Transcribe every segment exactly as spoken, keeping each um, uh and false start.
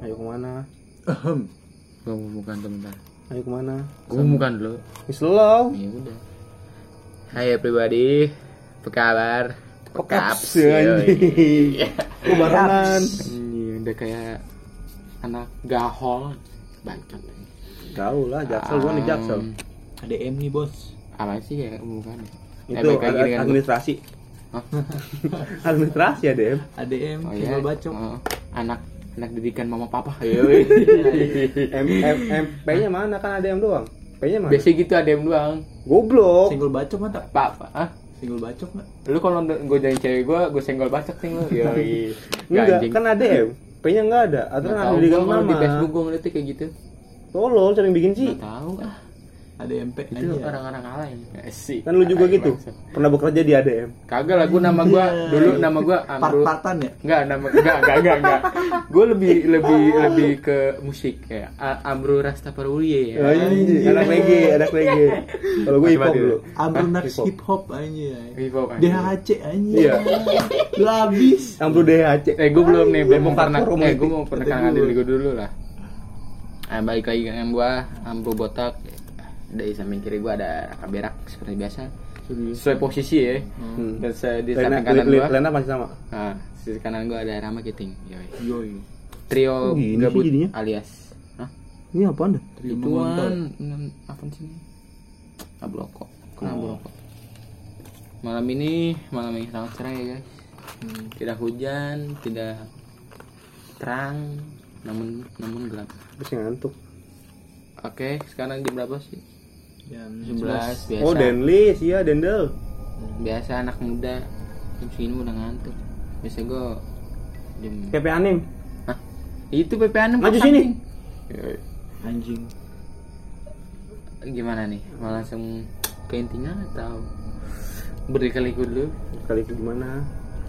Ayo kemana? Ahem. Gua bukan teman. Ayo kemana? Gua bukan dulu. Slow. Ya udah. Hai everybody. Apa kabar? Pekaps anjing. Gua barengan. Anjing, udah kayak anak gahol. Bacot. Gaul lah, Jaksel gua nih Jaksel. A D M nih bos. Apa sih ya bukan? Itu ad- administrasi. Administrasi A D M. A D M Oh tinggal iya. bacok. Oh, anak anak didikan mama papa. M M M P-nya mana kan A D M doang. P-nya mana? Biasa gitu ada yang doang. Goblok. Single bacok mah tak? Pak, Pak. Ah, Single bacok mah. lu kalau gue jadi cewek gue, gue senggol bacok sih lu. Yoi. Enggak, kan A D M. P-nya enggak ada. Atau kan ada di Kalau nama. di Facebook gue ngeliatnya kayak gitu. Tolol sering bikin sih. Gak tahu ah. A D M P Itu aja. orang-orang alay. Sih. Kan lu juga gitu. Pernah bekerja di A D M. Kagak lah, gue nama gue dulu nama gue Amru. Part-partan ya? Enggak, nama enggak enggak enggak enggak. Gue lebih lebih lebih ke musik kayak A- Amru Rastaparuye ya. Oh, iya, anak reggae, anak reggae. Kalau gue hip hop dulu. Amru Ah, Naks hip hop aja. Hip hop, D anjing. H C aja. Iya. Lu habis. Amru D H C. Eh gue belum nih, belum Demokrat pernah. Romantik. Eh gue mau pernah kangen diri gue dulu lah. Eh balik lagi dengan gue Amru botak. Dari samping kiri gue ada Raka Berak seperti biasa. Sesuai posisi ya. Hmm. Dan se- di Lena, samping kanan gue. Lena masih sama. Nah, sisi kanan gue ada Rama Kiting. Yoi. Yoi. Trio Oh, gini gabut sih jadinya? alias. Hah? Ini apaan dah? Trio mengontrol. Ituan apa sih ini? Abloko. Kena abloko. Malam ini malam yang sangat cerah ya guys. Hmm. Tidak hujan, tidak terang, namun namun gelap. Masih ngantuk. Oke, sekarang jam berapa sih? Jam sebelas biasa. Oh, Denlis, iya Dendel. Biasa anak muda jam segini udah ngantuk. Biasa gue jam. P P Anim. Hah? Itu P P Anem. Maju sini. Anjing. Gimana nih? Mau langsung ke intinya atau berkali-kali dulu? Kali itu gimana?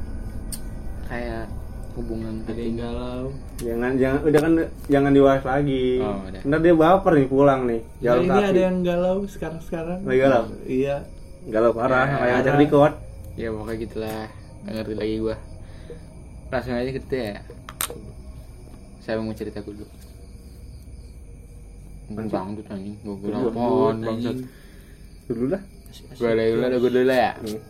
Kayak hubungan Ada yang galau. Jangan jangan udah kan jangan diwas lagi. Oh, udah. Ntar dia baper nih pulang nih. Nah, Jalan ini kaki. ada yang galau sekarang-sekarang. Lagi galau? Iya. Galau parah, Ya, kayak ajak ada. record. ya pokoknya gitulah, nggak ngerti lagi gua. Langsung aja gitu ya. Saya mau cerita dulu. Bang tuh anjing, gua Dulu, bilang dulu, pohon bangsat. Dulu lah. Gua ada dulu, ada gua dulu ya. Hmm.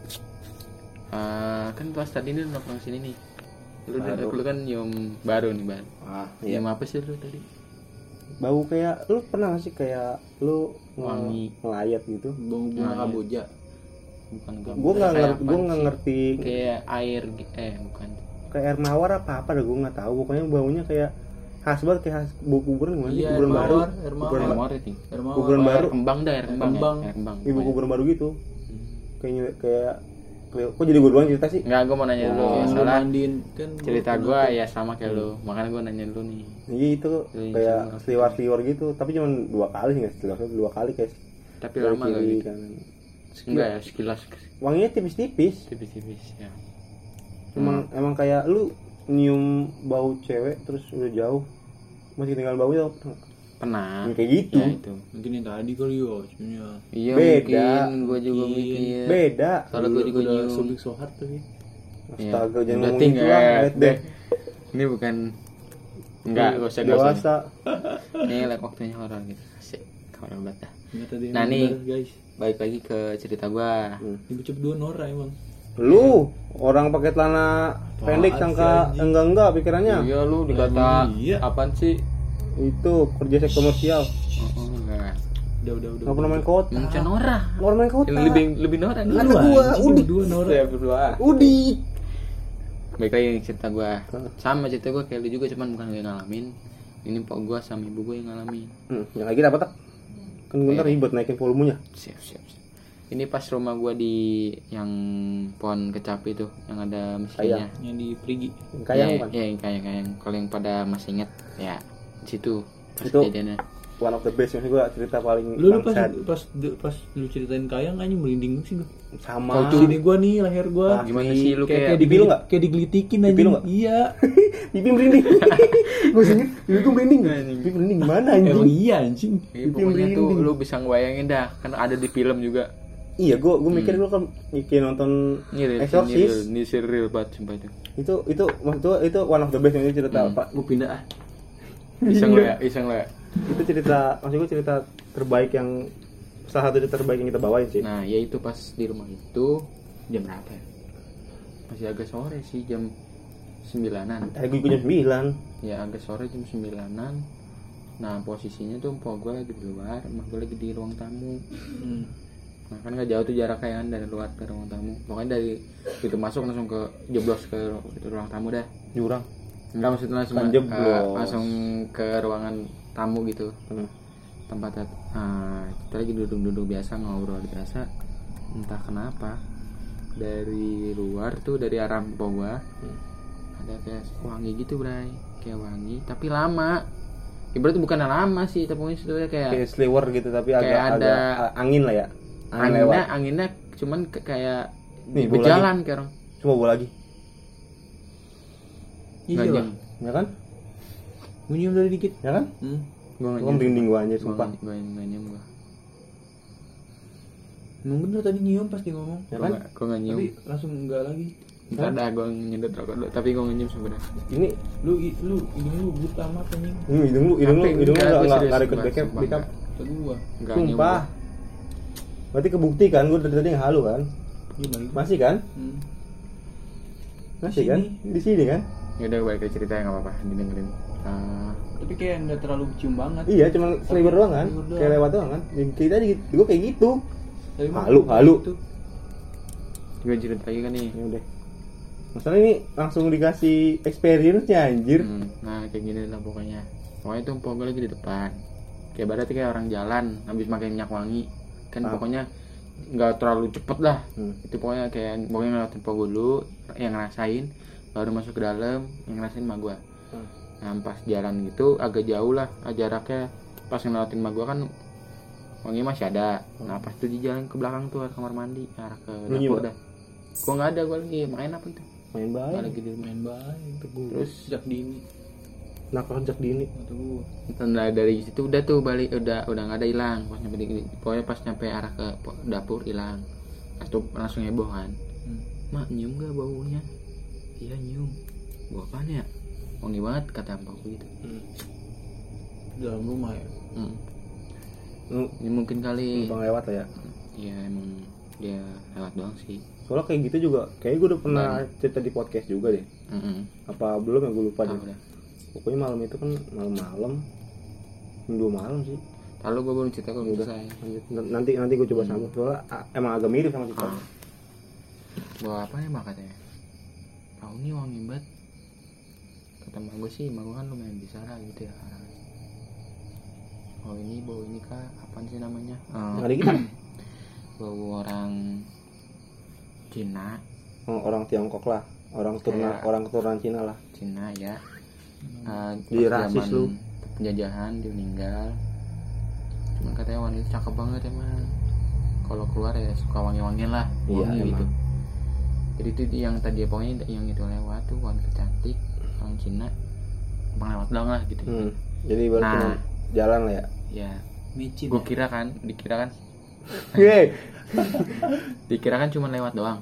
Eh, kan pas tadi ini nongkrong sini nih. Lu, Baru. lu kan nyium baru nih baru. Ah, Nyium apa sih lu tadi? Bau kayak lu pernah gak sih kayak lu nge- Wangi. ngelayat gitu? Bung bunga Nah, kamboja. Bukan gua. Gue nggak Kayak ngerti, gue apaan nggak sih? ngerti Kayak air gi- eh bukan. kayak air mawar apa apa dah gue nggak tahu. Pokoknya baunya kayak khas banget kayak khas bau kuburan gimana sih? Iya, Kuburan air baru. mawar, air mawar. Kuburan, Air ba- mawar itu. Air mawar. Kuburan Air baru. kembang dah, air kembang. kembang. Ya, air kembang. Ibu pokoknya. kuburan baru gitu. Hmm. Kayaknya kayak kayak- kok jadi gue doang cerita sih? Enggak, gue mau nanya dulu. Oh, Yang lu Soalnya mandiin kan cerita gua gue pernah ya sama kayak lu. Makanya gue nanya dulu nih. Iya itu Iya, kayak sama. seliwar-seliwar gitu. Tapi cuma dua kali sih nggak seliwar dua kali kayak. Tapi dari lama gak kiri, gitu? kanan. Enggak ya, sekilas Wanginya tipis-tipis. tipis-tipis ya. Emang emang kayak lu nyium bau cewek terus udah jauh masih tinggal bau ya Pernah. kayak gitu. Ya itu. Mungkin yang tadi kali ya, sebenarnya. Iya Beda. mungkin gue juga Mungkin. mikir. Beda. Soalnya gue juga Udah nyium. subik sohat tuh ya. Astaga, jangan Udah ngomong ting, gitu lah, eh, lihat deh. Ini bukan enggak, gak usah gak usah. dewasa. Ini like waktunya horor gitu. Asik. Horor banget dah. Nggak tadi yang Nah, nih. bener, guys. Balik lagi ke cerita gue. Hmm. Ini bocah berdua Nora emang. Lu orang pakai celana pendek Apaan sangka sih, anjing? enggak enggak pikirannya. Iya lu dikata Iya. apaan sih? Itu kerja seks komersial. Oh, oh, enggak. Udah udah udah. Enggak pernah main kota. Manusia Nora. Nggak pernah main kota. Yang lebih lebih Nora nih. Ada gua, anjing, Udik. berdua Nora. Saya berdua. Udi. Baik lagi nih cerita gue. Sama cerita gue kayak lu juga, cuman bukan gue yang ngalamin. Ini pok gue sama ibu gue yang ngalamin. Hmm, yang lagi dapat tak? Kan gue ntar Iya. ribet naikin volumenya. Siap siap. siap. Ini pas rumah gue di yang pohon kecapi tuh, yang ada miskinnya. Yang di Prigi. Yang kayang ya, kan. ya, yang kayang kayang. Kalau yang pada masih inget, ya di situ. Pas Itu. kejadiannya. One of the best yang gue cerita paling Lu lu pas bangsat. pas pas lu ceritain kayang anjing merinding sih gua. Sama. Kalau sini gua nih leher gua. Ah, Gimana Di- sih lu kayak kayak, kayak, pipi lu digeli- nggak? kayak digelitikin Pipi anjing. lu nggak? Iya. Pipi merinding. Gue singin, pipi gue merinding. Pipi merinding gimana Emang anjing? iya anjing. ya, pipi pokoknya tuh merinding. lu bisa ngebayangin dah, kan ada di film juga. Iya, gue gue mikir dulu kan kayak nonton Ini real, ini real, Exorcist. ini real banget sumpah itu. Itu itu maksud gua, itu one of the best yang dia cerita Hmm. Pak. Gua pindah ah. Iseng lo ya, iseng lo ya. Itu cerita, maksud gue cerita terbaik yang salah satu cerita terbaik yang kita bawain sih. Nah, ya itu pas di rumah itu jam berapa ya? Masih agak sore sih, jam sembilanan. Eh, gue jam sembilan. Ya agak sore jam sembilanan. Nah, posisinya tuh empok gue lagi di luar, emak gue lagi di ruang tamu. Hmm. Nah, kan gak jauh tuh jaraknya kan dari luar ke ruang tamu. Pokoknya dari itu masuk langsung ke jeblos ke itu ruang tamu dah. Jurang. Enggak, maksudnya langsung Kan jeblos. uh, langsung ke ruangan tamu gitu. Hmm. Tempatnya uh, kita lagi duduk-duduk biasa, ngobrol biasa. Entah kenapa dari luar tuh, dari arah empok gue Hmm. ada kayak wangi gitu, Bray. Kayak wangi tapi lama. Ibaratnya bukan lama sih, tapi sebetulnya kayak Kayak sliwer gitu tapi kayak agak ada agak angin lah ya. Angin anginnya lewat. anginnya cuman ke- kayak Nih, di bola berjalan kayak orang Cuma bawa lagi. Iya nggak lah. jam. Ya kan? Gue nyium dari dikit. Ya kan? Hmm. Gua nggak Gua nyium. merinding gua anjir Gua sumpah. nggak- gua nggak nyium gua. Emang bener tadi nyium pas dia ngomong. Ya Gua kan? nggak- gua nggak nyium. Tapi langsung enggak lagi. Ntar dah gua nyedot rokok dulu, tapi gua nggak nyium sebenarnya. Ini Lu i- lu hidung lu buta amat anjing. ini hidung lu, hidung lu, Tapi hidung lu enggak, enggak gua enggak serius, enggak ikut sumpah, backup, sumpah backup. Kata gua. Nggak nyium Sumpah. Berarti kebukti kan gua dari tadi halu kan? Iya lagi. Masih kan? Hmm. Masih Di kan? sini. Di sini kan? gua. Ya udah balik ke cerita, nggak apa-apa, didengerin. Uh, Tapi kayak enggak terlalu cium banget. Iya, cuma sliver doang kan? Sliver doang. Kayak lewat doang kan? Ya, kita tadi gua kayak gitu. Tapi mah Halu, halu. gitu. gua cerita lagi kan nih. Ya udah. Masalah ini langsung dikasih experience-nya anjir. Hmm, nah kayak gini lah pokoknya. Pokoknya tuh empok gue lagi di depan. Kayak berarti kayak orang jalan habis pakai minyak wangi. Kan Ah. pokoknya nggak terlalu cepet lah. Hmm. Itu pokoknya kayak pokoknya ngeliatin empok gue dulu, yang ngerasain, baru masuk ke dalam, yang ngerasain emak gue. Hmm. Nah pas jalan gitu agak jauh lah jaraknya. Pas ngeliatin emak gue kan wangi masih ada. Nah pas tuh di jalan ke belakang tuh kamar mandi arah ke Lu dapur nyium? dah. Gue nggak ada, gue lagi main apa itu? Main Gua baik. lagi di Main baik teguh. Terus sejak dini. Nakal sejak dini. Kata gua. Nah dari situ udah tuh balik, udah udah nggak ada, hilang pas nyampe di, pokoknya pas nyampe arah ke po- dapur hilang. Pas tuh langsung heboh kan, Hmm. mak nyium gak baunya? Iya nyium. Bau apaan ya? Wangi banget kata mbak gitu. Hmm. Dalam rumah ya. Hmm. Lu Ini mungkin kali. numpang lewat lah ya. Ya emang dia lewat doang sih. Soalnya kayak gitu juga, kayaknya gue udah pernah Dan- cerita di podcast juga deh. Mm-mm. Apa belum ya gue lupa Tahu deh. dah. Pokoknya malam itu kan malam-malam, jam dua malam sih. Lalu gue belum cerita, gue belum Udah. selesai. Lanjut. N- Nanti nanti gue coba sambung. Soalnya ah, emang agak mirip sama cerita. Ah. Bawa apa ya mak katanya? Tahu nih wangi banget. Kata mak gue sih, mak gue kan lumayan bisa lah gitu ya. Oh ini bau ini kak, apaan sih namanya? Yang Eh, ada kita bau orang Cina, oh, orang Tiongkok lah, orang turunan Kayak- orang keturunan Cina lah. Cina ya. Eh, Di pas rasis zaman lu. penjajahan dia meninggal. Cuman katanya wanita cakep banget emang. Kalau keluar ya suka wangi-wangian lah, Iya, wangi emang. gitu. Jadi itu yang tadi pokoknya yang itu lewat tuh wanita cantik orang Cina, emang lewat doang lah gitu. Hmm. Jadi baru Nah. cuma jalan lah ya. Ya, Micin. gue ya? kira kan, dikira kan, Hei, dikira kan cuma lewat doang.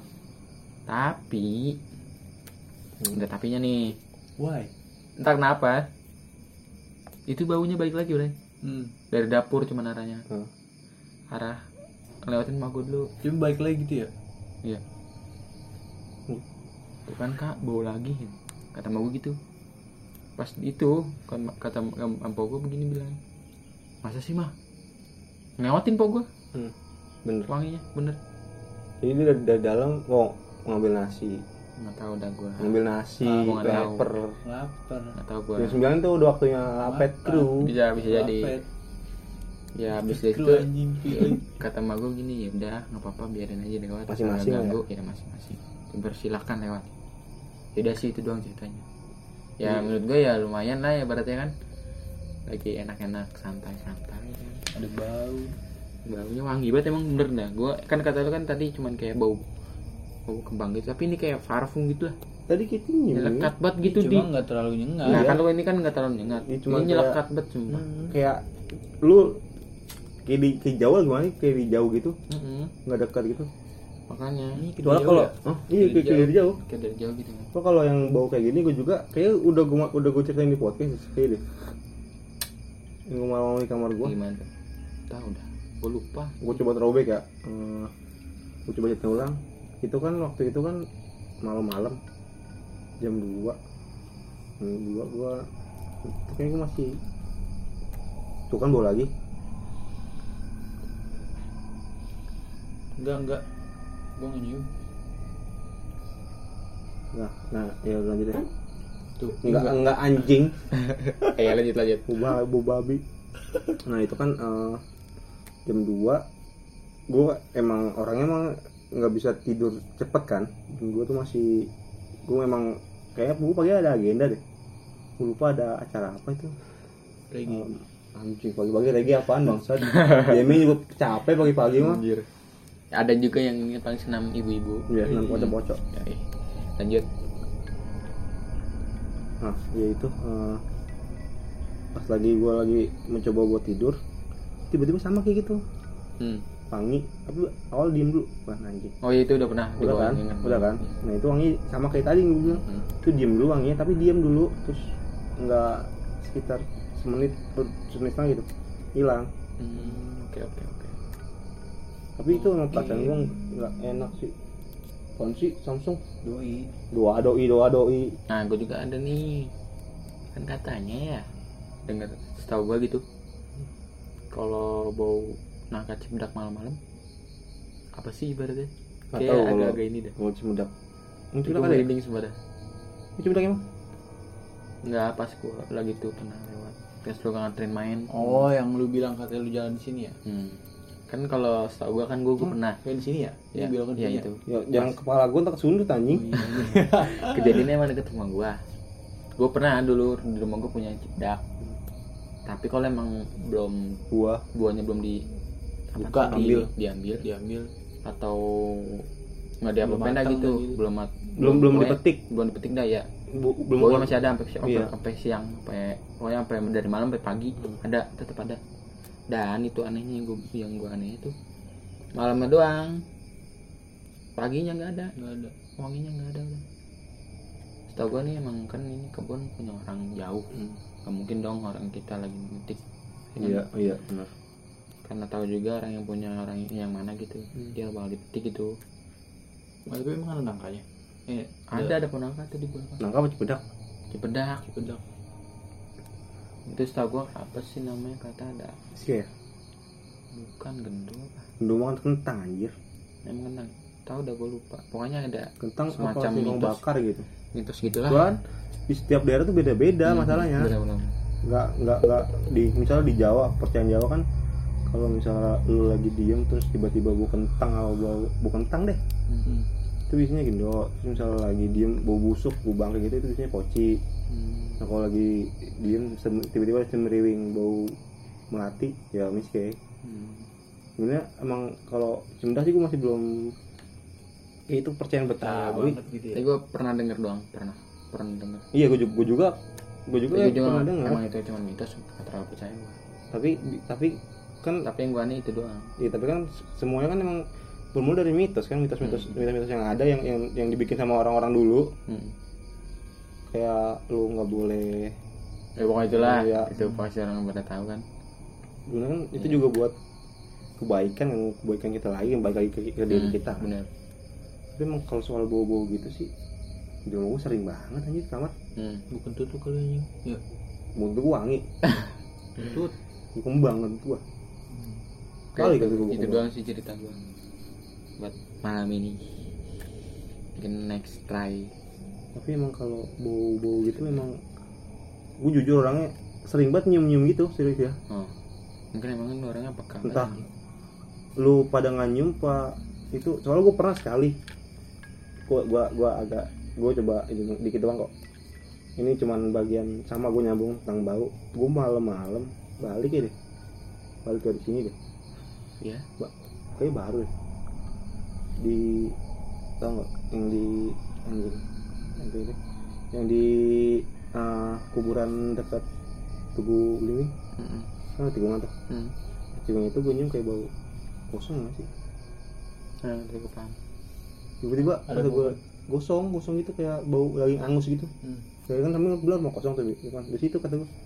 Tapi, Hmm. ada tapinya nih. Why? Entah kenapa, itu baunya balik lagi udah. Hmm. Dari dapur cuma arahnya, Hmm. arah lewatin mak gue dulu. Tapi baik lagi gitu ya. Iya. Hmm. Tuh kan kak, bau lagi, kata mak gue gitu. Pas itu, kan kata ampau gue begini bilang, masa sih mah, ngelewatin pok gue, Hmm. Bener. wanginya, bener. Jadi dia dari, dari dalam mau ngambil nasi, Nggak tahu dah gue. ngambil nasi, Ah, gua nggak tahu. lapar. Lapar. Nggak tahu gue. Jam sembilan tuh udah waktunya lapet Lapar. kru. Bisa bisa jadi. Lapet. Ya abis dari Kru itu anjing. Kru. kata mak gue gini, ya udah nggak apa-apa biarin aja lewat. Masing-masing Nggak lah ganggu, ya masing-masing. Bersilakan lewat. Beda sih itu doang ceritanya. Ya Iya. menurut gue ya lumayan lah ya berarti kan. Lagi enak-enak santai-santai. Kan. Ada bau. Baunya wangi banget emang bener dah. Gue kan kata lu kan tadi cuman kayak bau bau kembang gitu, tapi ini kayak parfum gitu lah. Tadi kita nyium. Nyelekat banget gitu di. Cuma nggak terlalu nyengat. Nah Iya. kan lu ini kan nggak terlalu nyengat. Ini Ini cuma nyelekat banget sumpah. Hmm. Kayak lu kayak di kayak jauh gimana? Kayak di jauh gitu, Mm-mm. nggak dekat gitu. Makanya Ini kedua Soalnya jauh kalau ya? oh, iya kayak kayak dari jauh. kayak dari jauh gitu. Kok kalau yang bau kayak gini gue juga kayak udah gue udah gue ceritain di podcast kayak deh. yang gue malam di kamar gue. Gimana tuh? Tahu dah. Gue lupa. Gue coba throwback ya. Uh, gue coba cetak ulang. Itu kan waktu itu kan malam-malam jam dua. Jam dua gue kayaknya gue masih tuh kan bawa lagi. Enggak, enggak. Gua nggak nyium. Nah, nah ya lanjut deh. Tuh, Enggak enggak anjing. Eh lanjut lanjut. Boba boba babi. Nah, itu kan uh, jam dua gue emang orangnya emang nggak bisa tidur cepet kan. Gue tuh masih gue emang kayaknya gue pagi ada agenda deh. Gue lupa ada acara apa itu. Reggae. Um, anjing pagi-pagi lagi apaan bangsat. Jamie juga capek pagi-pagi mah. Anjir. Ada juga yang ini paling senam ibu-ibu. Iya, senam pocok-pocok. Ya, eh. Lanjut. Nah, ya itu uh, pas lagi gue lagi mencoba buat tidur, tiba-tiba sama kayak gitu. Hmm. Wangi, tapi awal diem dulu, wah anjing. Oh iya itu udah pernah. Udah kan? Ingat. Udah kan? Nah, itu wangi sama kayak tadi gue bilang. Hmm. Itu diem dulu wanginya, tapi diem dulu terus enggak sekitar semenit semenit setengah gitu hilang. Hmm, oke oke oke. Tapi itu emang perasaan gue nggak enak sih. Apaan sih Samsung? Doi. Doa doi doa doi. Nah, gue juga ada nih. Kan katanya ya, dengar setahu gue gitu. Kalau bau nangka cimedak malam-malam, apa sih ibaratnya? Nggak Kayak tahu kalau- agak-agak ini dah. Mau cimedak. Ini Itu cimedak ada ya? merinding sebenarnya. Ini cimedak emang? Enggak, pas gue lagi tuh pernah lewat. Terus lu nganterin main. Oh, yang lu bilang katanya lu jalan di sini ya? Hmm. Kan kalau setahu gue kan gue gue pernah. Kayak di sini ya? Ya, Ini bilang kan ya sini itu. Ya, jangan kepala gue tak kesundut anjing. Kejadiannya emang deket rumah gua. Gue pernah dulu di rumah gue punya cimedak. Tapi kalau emang belum Buah. buahnya belum di apa Buka, tuh, ambil. di- diambil Diambil. atau nggak diapa-apain dah matang gitu. dah gitu. Belum mat, Belum belum pokoknya dipetik. belum dipetik dah ya. Bu- belum Baunya masih ada sampai siang, Iya. sampai siang, sampai pokoknya sampai dari malam sampai pagi ada, tetap ada. Dan itu anehnya yang gue yang gue aneh itu malamnya doang, paginya nggak ada, Enggak ada. wanginya nggak ada udah. Setahu gue nih emang kan ini kebun punya orang jauh, nggak mungkin dong orang kita lagi metik. Iya, iya benar. Karena tahu juga orang yang punya orang yang mana gitu, dia bakal dipetik gitu. Oh, tapi emang ada nangkanya? Eh, Ada ada penangka tuh di belakang. Nangka apa cipedak? Cipedak. Cipedak. Itu setahu gua apa sih namanya kata ada. Sih ya. Bukan gendul apa? Gendong makan kentang anjir. Emang kentang. Tahu dah gua lupa. Pokoknya ada Kentang semacam apa singkong mitos. bakar gitu. Mitos gitulah. Cuman di setiap daerah tuh beda-beda Hmm, masalahnya. benar-benar. Nggak nggak nggak di misalnya di Jawa, percayaan Jawa kan kalau misalnya lu lagi diem terus tiba-tiba bau kentang atau bau bau kentang deh. Hmm. Itu biasanya gendong. Terus misalnya lagi diem bau busuk, bau bangkai gitu itu biasanya poci. Hmm. Nah kalau lagi diem sem- tiba-tiba cemeriwing bau melati ya miske. Hmm. Sebenarnya emang kalau cimedak sih gue masih belum ya itu percayaan Percaya Betawi. banget gitu ya. Tapi gua pernah denger doang, pernah. Pernah denger. Iya gue juga gue juga gue juga, Tapi gua juga pernah dengar. emang itu cuma mitos, nggak terlalu percaya gua. Tapi tapi kan Tapi yang gua aneh itu doang. ya tapi kan semuanya kan emang bermula dari mitos kan mitos-mitos Hmm. mitos-mitos yang ada yang yang yang dibikin sama orang-orang dulu Hmm. kayak lu nggak boleh Ya pokoknya itulah. Iya. Itu pasti orang pada tahu kan. sebenarnya kan itu Iya. juga buat kebaikan yang kebaikan kita lagi yang baik lagi ke, ke diri Hmm, kita. Benar. Tapi emang kalau soal bau-bau gitu sih di rumah gue sering banget anjir di kamar Hmm. Bukan tutup kali ini. Ya. mulut gue wangi Tut. gue kembang kan gue kali kan gue Itu doang sih cerita gua buat malam ini. Mungkin next try. tapi emang kalau bau-bau gitu memang gue jujur orangnya sering banget nyium-nyium gitu serius ya. Oh. Mungkin emang lu orangnya peka. Entah lu pada nggak nyium pak itu soalnya gue pernah sekali gue gua gua agak gue coba ini dikit doang kok ini cuman bagian sama gue nyambung tentang bau gue malam-malam balik ya deh balik dari sini deh Ya. Ba- kayak baru deh di tau nggak yang di anjing yang di yang di uh, kuburan dekat Tugu Belimbing Mm-mm. kan tikungan tuh Hmm. tikungan itu gue nyium kayak bau kosong nggak sih Nah, itu gua paham. tiba-tiba Ada ada gue bau. gosong gosong gitu kayak bau daging angus gitu Hmm. kayak kan sambil bilang mau kosong tuh ya kan di situ kata gue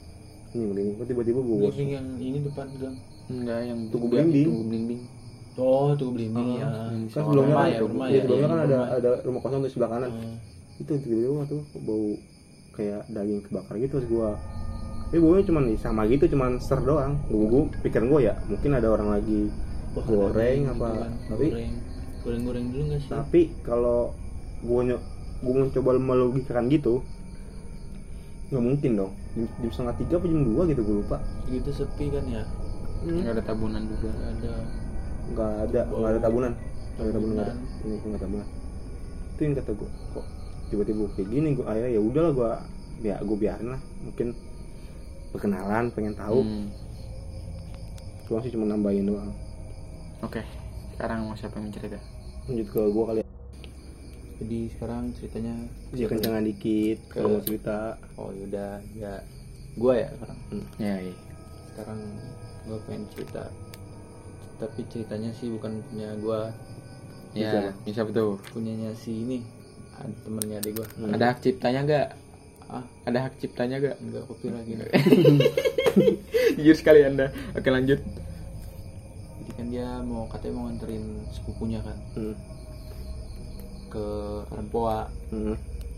ini merinding. Kok tiba-tiba gue bos. Belimbing yang ini depan gang. Enggak, yang Tugu gang, Belimbing. Tugu Belimbing. Oh, tuh belimbing Oh, ya. Kan sebelumnya rumah kan, ya, rumah iya, ya. sebelumnya kan Iya, ada rumah. ada rumah kosong di sebelah kanan. Oh. Itu tiba-tiba tuh bau kayak daging kebakar gitu terus gua. Tapi baunya cuman sama gitu, cuman ser doang. Gua, gua pikiran gua ya, mungkin ada orang lagi Wah, goreng gitu apa. kan. Tapi goreng. Goreng-goreng dulu enggak sih? tapi kalau gua ny- gua mencoba melogikakan gitu, nggak mungkin dong. Jam, jam setengah tiga apa jam dua gitu gua lupa. Gitu sepi kan ya. Enggak ada tabunan juga. Nggak ada. Nggak ada, Bau. nggak ada tabunan. Nggak ada tabunan, nggak ada. Tabunan. Ini nggak tabunan. Itu yang kata gua, kok tiba-tiba kayak gini. Gua akhirnya ya udahlah gua ya gua biarin lah. Mungkin perkenalan, pengen tahu. Hmm. Cuma sih cuma nambahin doang. Oke. Sekarang mau siapa yang cerita? Lanjut ke gua kali ya. Jadi sekarang ceritanya Ya kencangan dikit Ke- kalau mau cerita. Oh yaudah ya. Gua ya sekarang. Ya, iya. Sekarang gua pengen cerita. Tapi ceritanya sih bukan punya gua, Ya, bisa betul. punyanya si ini. Ada temennya adik gua. Hmm. Ada hak ciptanya enggak? Ah, Ada hak ciptanya enggak? enggak kopi lagi. Jujur sekali Anda. Oke, lanjut. Jadi kan dia mau katanya mau nganterin sepupunya kan Hmm. ke Rempoa. Hmm.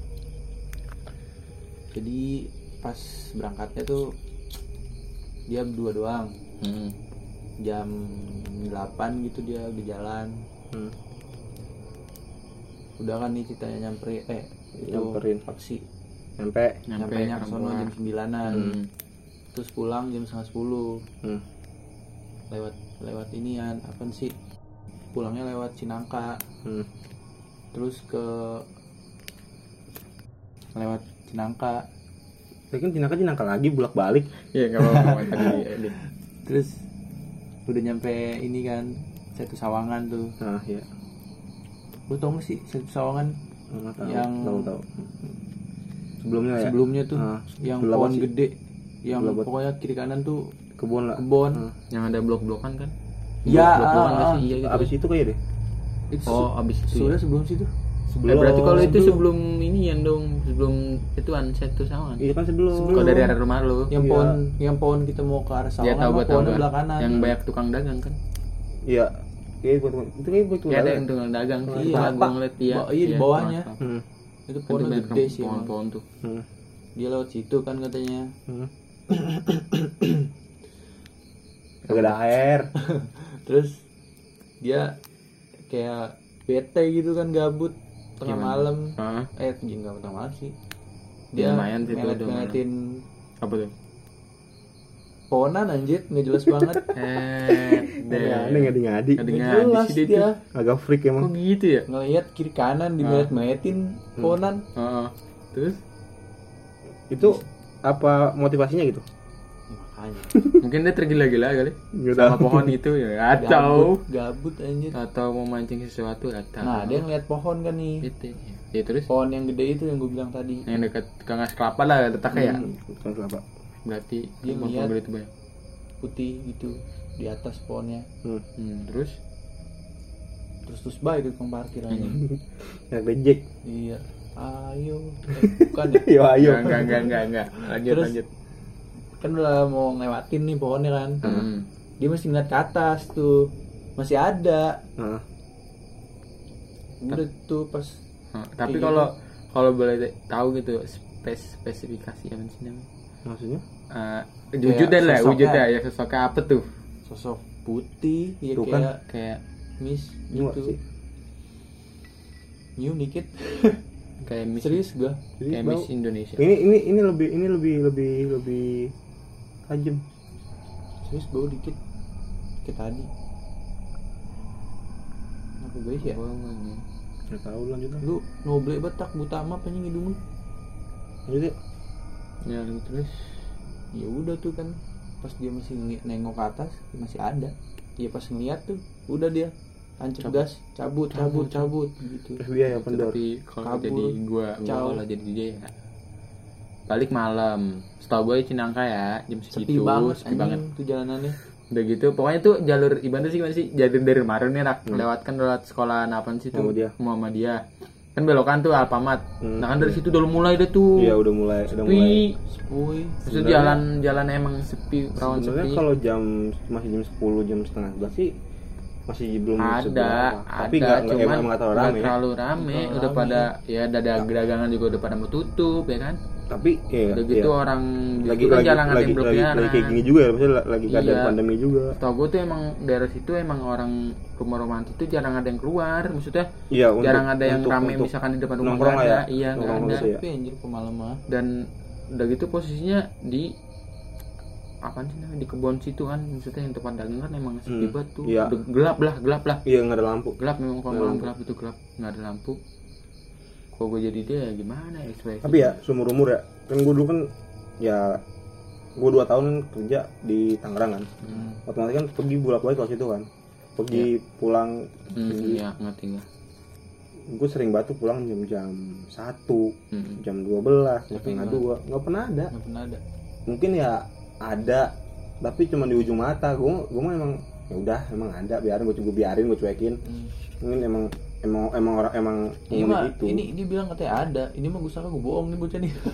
Jadi pas berangkatnya tuh dia berdua doang. Hmm. Jam delapan gitu dia di jalan. Hmm. Udah kan nih ceritanya nyamperin eh itu Nyamperin. taksi. Sampai Nyampe Nyampe nya sono Rempoa. jam sembilanan. Hmm. Terus pulang jam setengah sepuluh. hmm. Lewat lewat inian apa sih? Pulangnya lewat Cinangka. Hmm. Terus ke lewat Cinangka. Tapi kan Cinangka Cinangka lagi bolak-balik. Iya, enggak apa-apa tadi edit. Terus udah nyampe ini kan Satu Sawangan tuh. Nah, ya. Lu tau gak sih Satu Sawangan Nggak tahu. Yang- tahu tahu. Sebelumnya ya. sebelumnya tuh Ah, yang sebelah pohon apa sih? gede, yang Sebelah apa? pokoknya kiri kanan tuh Kebun lah. kebon. Ah. Yang ada blok-blokan kan? Ya, Blok-blokan ah, nggak ah. sih? Iya gitu. Abis itu kayak deh. Itu Oh, abis itu. sudah Ya. sebelum situ. Eh, berarti kalau itu sebelum. sebelum ini yang dong, sebelum ituan Satu Sawangan. Iya kan sebelum. Kalau dari arah rumah lu. Yang Iya. pohon, yang pohon kita mau ke arah Ya Sawangan, tahu mah gua tahu. pohon gua. sebelah kanan. Yang banyak tukang dagang kan? Iya. Kayak buat itu kayak buat Ya ada yang tukang dagang. Iya, Iya, Pak. gua ngeliat dia. Ba- iya, di bawahnya. Hmm. Itu Kan pohonnya banyak gede sih. emang. pohon-pohon tuh. Hmm. Dia lewat situ kan katanya. Hmm. Kagak ada air. Terus dia kayak bete gitu kan, gabut tengah Gimana? malam. Hah? Eh, enggak tengah malam sih. Dia Lumayan sih itu, udah melet-meletin Apa tuh? pohonan anjir, nggak jelas banget. Eh, Aneh ngadi-ngadi. Ngadi- Nggak Ngadi jelas sih dia dia. Agak freak Kok emang. gitu ya? Ngelihat kiri kanan dimelet-meletin pohonan. Heeh. Terus Itu apa motivasinya gitu? Ya, makanya. mungkin dia tergila-gila kali Nggak sama tahu. pohon itu ya, atau gabut, gabut anjir. atau mau mancing sesuatu atau Nah, dia ngeliat pohon kan nih. itu ya terus Pohon yang gede itu yang gue bilang tadi. yang dekat tukang es kelapa lah letaknya ya, Hmm, bukan kelapa. berarti Dia pohon ngeliat. gede itu banyak. Putih gitu di atas pohonnya. Hmm. Hmm, terus Terus terus baik ke tukang parkir aja. Yang reject. Iya. Ayo. Eh, bukan ya? Yo ayo. enggak enggak enggak enggak lanjut Terus- lanjut Kan udah mau ngelewatin nih pohonnya kan. hmm. Dia mesti ngeliat ke atas tuh. Masih ada. Nah, Udah tuh pas Nah, tapi Kayak kalau kalau boleh tahu gitu spes spesifikasi apa sih namanya, maksudnya? uh, wujudnya lah sosoknya. wujudnya ya sosoknya apa tuh, sosok putih ya Tuh kayak kan. kayak Miss Ini gitu. sih. New dikit. kayak Miss Serius gua. Jadi kayak bau- Miss Indonesia. Ini ini ini lebih ini lebih lebih lebih tajam. Serius bau dikit. Kayak tadi. Apa guys ya? Bawangnya. Enggak tahu lanjut lah. Lu noble batak buta ama apa nih hidung lu? Lanjut ya. Ya terus Ya udah tuh kan pas dia masih nge- nengok ke atas masih ada. Dia pas ngeliat tuh udah dia tancap Cabut. gas, cabut, cabut, cabut gitu. F B I yang pendor. tapi kalau Kabur. jadi gua gua Caw. kalau jadi dia ya balik malam, setahu gue Cinangka ya jam segitu Sepi banget sepi banget. anjing tuh jalanannya. Udah gitu pokoknya tuh jalur ibadah sih gimana sih, jalur dari Maru nih rak lewat kan lewat sekolah apaan sih tuh Muhammadiyah. Muhammadiyah. kan belokan tuh Alfamart. Hmm, Nah kan dari iya. situ udah mulai deh tuh. Iya udah mulai udah mulai. Sepi. Sepui. Maksudnya Sebenarnya- jalan jalan emang sepi, rawan Sebenarnya sepi. kalau jam masih jam sepuluh jam setengah sebelas sih masih belum ada, seberapa. ada, Tapi nggak nggak cuman emang nggak terlalu rame. nggak terlalu rame. Nggak Udah rame. pada ya ada dagangan juga udah pada mau tutup ya kan. Tapi iya, Udah gitu iya. orang lagi itu kan lagi jarang ada lagi, yang lagi, berkeliaran. lagi kayak gini juga ya, maksudnya lagi keadaan Iya. pandemi juga. Tau gue tuh emang daerah situ emang orang rumah-rumah itu jarang ada yang keluar, maksudnya Iya, untuk, jarang ada yang untuk, rame untuk misalkan di depan rumah nongkrong nggak lah ada, ya. iya nggak Nongkrong ada. gitu ya. Tapi anjir kemalaman. Dan udah gitu posisinya di apa sih namanya di kebun situ kan, maksudnya yang tempat dagang kan emang sepi Hmm, banget tuh, iya. Udah gelap lah, gelap lah, Iya nggak ada lampu. gelap memang kalau Nggak malam lampu. gelap itu gelap, nggak ada lampu. Kok gue jadi dia ya gimana ya ekspresi? Tapi ya seumur umur ya, kan gue dulu kan ya gue dua tahun kerja di Tangerang kan, Hmm, otomatis kan pergi bolak balik kalau situ kan, pergi pulang, hmm, pergi. ya ngerti nggak? Gue sering batu pulang jam jam satu, Hmm. jam dua belas, Tapi setengah nggak- dua, nggak pernah ada. Nggak pernah ada. Mungkin ya ada, tapi cuma di ujung mata. Gue gue mah emang ya udah emang ada, biarin gue gue biarin gue cuekin. Hmm. Mungkin emang emang emang orang emang Ini penghuni mah itu. ini dia bilang katanya ada. Ini mah gue sangka gue bohong nih bocah nih.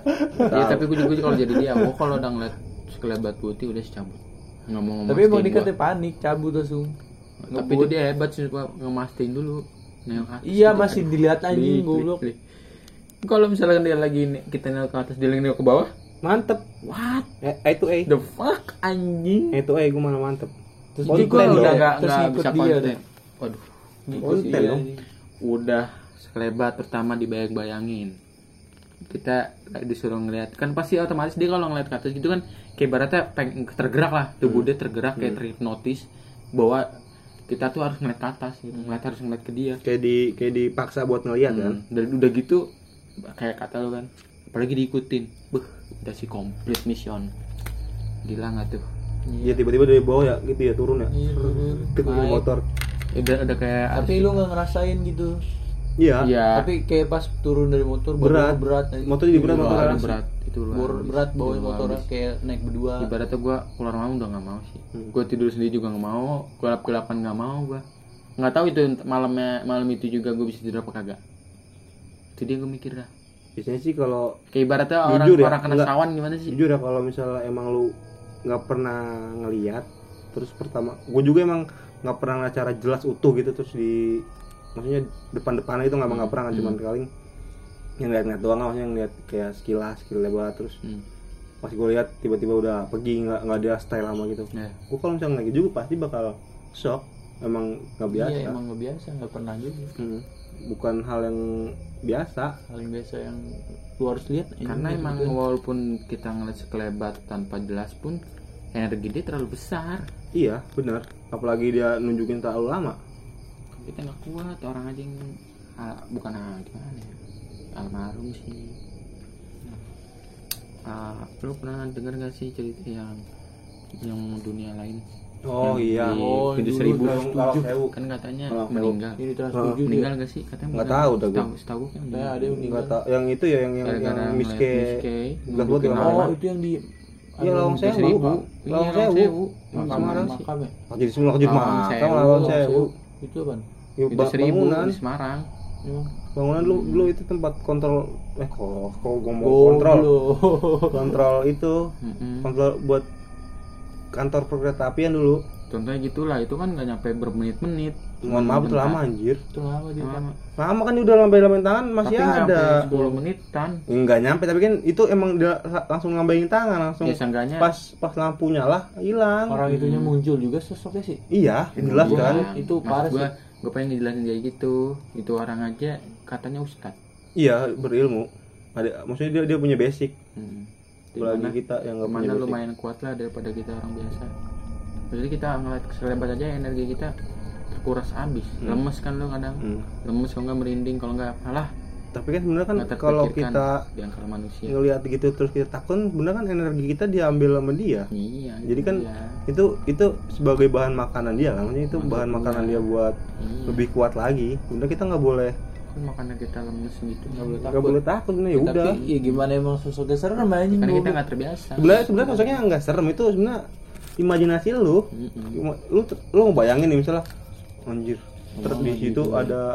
Ya tapi gue juga kalau jadi dia, gue kalau udah ngeliat sekelebat putih udah cabut, nggak mau Tapi emang ngemastiin dia gua. katanya panik, cabut langsung. Tapi itu dia hebat sih, gua ngemastiin dulu. Nengok ke atas Iya gitu masih kan. dilihat Beli, anjing beli, goblok. beli. Kalau misalkan dia lagi nih, kita nengok ke atas, dia lagi nengok ke bawah, Mantep. what Eh, A to A. the fuck anjing? A to A gue mana mantep. Terus Jadi konten gue dong. udah nggak Terus nggak ngikut bisa dia konten. deh. Waduh, Konten dong. udah sekelebat pertama dibayang-bayangin. Kita disuruh ngeliat, kan pasti otomatis dia kalau ngeliat ke atas gitu kan, kayak ibaratnya peng tergerak lah, tubuh dia tergerak kayak terhipnotis bahwa kita tuh harus ngeliat ke atas, gitu. ngeliat harus ngeliat ke dia. Kayak di kayak dipaksa buat ngeliat kan. Hmm, dan udah gitu kayak kata lu kan, apalagi diikutin, beuh, udah sih complete mission, gila nggak tuh? Iya tiba-tiba dari bawah ya gitu ya turun ya. Iya, turun. Ke Naik. motor. Udah udah kayak Tapi lu nggak ngerasain gitu. Iya. ya Tapi kayak pas turun dari motor Berat. bawa berat. anjing. Motor jadi berat, Iya, motor berat, habis. berat itu luar Bor- biasa. berat bawa Luar motornya biasa. kayak naik berdua. Ibaratnya gue keluar malam udah nggak mau sih, Hmm. gue tidur sendiri juga nggak mau, gelap gelapan nggak mau gue, nggak tahu itu malamnya malam itu juga gue bisa tidur apa kagak. Itu dia gue mikir dah, Biasanya sih kalau kayak ibaratnya orang Jujur ya, orang kena enggak. sawan gimana sih? jujur ya kalau misalnya emang lu nggak pernah ngeliat, terus pertama gue juga emang nggak pernah ngeliat cara jelas utuh gitu, terus di maksudnya depan-depannya itu nggak nggak pernah kan, Hmm. cuman paling yang lihat-lihat doang, maksudnya ngeliat kayak sekilas sekilas lebar, terus Hmm. pas gue lihat tiba-tiba udah pergi, nggak nggak ada style lama gitu. Ya. Gue kalau misalnya lagi juga pasti bakal shock, emang nggak biasa. Iya emang nggak biasa, nggak pernah juga. Hmm. Bukan hal yang biasa. Paling biasa yang lu harus lihat. ini Karena gitu emang kan. walaupun kita ngeliat sekelebat tanpa jelas pun energi dia terlalu besar, Iya benar, apalagi dia nunjukin terlalu lama. kita nggak kuat, orang aja yang ah, bukan ah, gimana ya, almarhum sih. Ah, lu pernah denger gak sih cerita yang yang dunia lain? Oh Yang iya. di Oh, Pintu dulu Seribu Trans Kalau tujuh. sewu. kan katanya Kalau sewu. meninggal. Ini trans Oh, tujuh Meninggal dia. gak sih? Katanya Nggak meninggal. tahu dah gua. Setahu setahu kan Kayak ada yang meninggal. Nggak tahu. Yang itu ya yang yang Gara-gara yang ngeliat miske. miske, Gelas buat nunjukin yang Oh orang. itu yang di Iya, Lawang Pintu Sewu. Seribu. Lawang Iya, Lawang Sewu. Sewu. Yang Makam Semarang sih. makam ya. Oh, jadi semua jadi Lawang makam Sewu. Lawang Sewu. Itu apa? Ya, Pintu ba- Seribu bangunan. di Semarang. Emang Bangunan dulu dulu itu tempat kontrol eh kok kok ngomong kontrol. Goblok. Kontrol itu Mm-mm. kontrol buat kantor perkereta apian dulu. Contohnya gitulah, itu kan nggak nyampe bermenit-menit. Mohon maaf itu lama anjir. Itu lama dia kan. Lama. Lama kan dia udah lambai-lambain tangan masih Tapi nggak ada. sampai sepuluh menitan. Enggak nyampe, tapi kan itu emang dia langsung ngambain tangan langsung. Ya seenggaknya Pas pas lampu nyala hilang. Orang itunya muncul juga sosoknya sih. Iya, jelas Gua- kan. Itu parah gua, sih. gue pengen ngejelasin kayak gitu. Itu orang aja katanya ustad. Iya, berilmu. Ada maksudnya dia dia punya basic. Hmm. Apalagi Dimana, kita yang enggak punya dimana basic. lumayan kuat lah daripada kita orang biasa. Jadi kita ngeliat sekelebat aja energi kita terkuras habis. Hmm. Lemes kan lo kadang. Hmm. Lemes kalau nggak merinding, kalau nggak alah. Tapi kan sebenarnya kan Nggak kalau terpikirkan kita di akal manusia. ngelihat gitu terus kita takut, bener kan energi kita diambil sama dia. Iya. Jadi kan iya. itu itu sebagai bahan makanan dia kan, maksudnya itu Maksudnya. bahan makanan dia buat Iya. lebih kuat lagi. Udah kita nggak boleh Kan makanya kita lemes gitu. Nggak boleh nggak takut. boleh takut nih, ya udah. Tapi ya gimana emang sosoknya serem anjing. Karena kita goblok. nggak terbiasa. Sebenarnya sebenarnya maksudnya nggak serem, itu sebenarnya imajinasi lu. Mm-mm. Cuma lu lu mau bayangin nih misalnya anjir terus di situ gitu. ada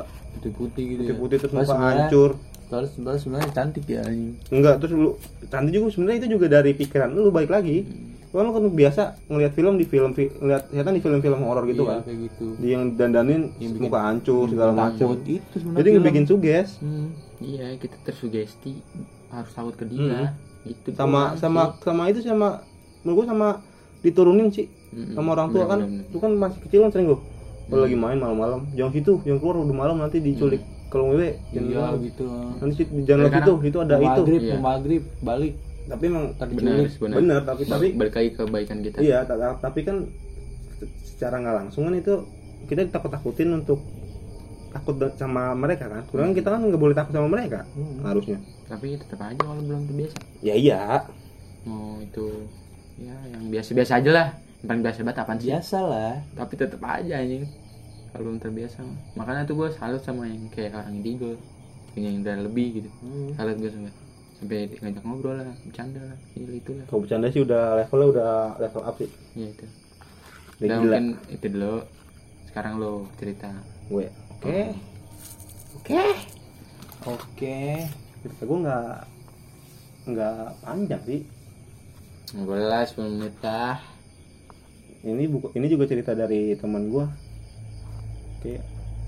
putih-putih gitu ya. putih-putih terus Pas muka sebenarnya- hancur. Terus sebenarnya sebenarnya cantik ya anjing. Enggak, terus lu cantik juga sebenarnya itu juga dari pikiran lu balik lagi. Lu kan kan biasa ngelihat film di film fi- ngelihat setan di film-film horor gitu Iya, kan. kayak gitu. Dia yang dandanin Yang bikin- muka hancur segala macem. Takut itu sebenarnya. Jadi film. ngebikin suges. Hmm. Iya, kita tersugesti harus takut ke dia. Gitu Sama doang sama sih. sama itu sama menurut gua sama diturunin sih Mm-mm. sama orang tua kan. Bener-bener. Lu kan masih kecil kan sering gua. Kalau lagi main malam-malam, jangan situ, yang keluar udah malam nanti diculik. Kalau ngewe, jangan Iya malam. gitu. Nanti situ- jangan lewat Sekarang itu, itu ada itu. Maghrib, Iya. mau maghrib balik. Tapi emang Ntar Benar, diculik. benar. bener, tapi tapi balik lagi ke kebaikan kita. iya, ta- ta- tapi kan secara nggak langsung kan itu kita ditakut-takutin untuk takut da- sama mereka kan. Kurang kita kan nggak boleh takut sama mereka Hmm. harusnya. Tapi tetap aja kalau belum terbiasa. Ya iya. Mau itu ya yang biasa-biasa aja lah. Yang paling biasa banget apaan sih? Biasa lah. Tapi tetap aja anjing. Kalau belum terbiasa. Makanya tuh gue salut sama yang kayak orang indigo. Yang udah lebih gitu. Hmm. Salut gue sampai sampai ngajak ngobrol lah, bercanda lah, ini itu lah. Kalau bercanda sih udah levelnya udah level up sih. Ya itu. Udah Udah gila. mungkin itu dulu. Sekarang lo cerita. Gue. Oke. Oke. Oke. Cerita gue nggak nggak panjang sih. Ngobrol lah sepuluh menit dah. Ini buku ini juga cerita dari teman gue. Oke.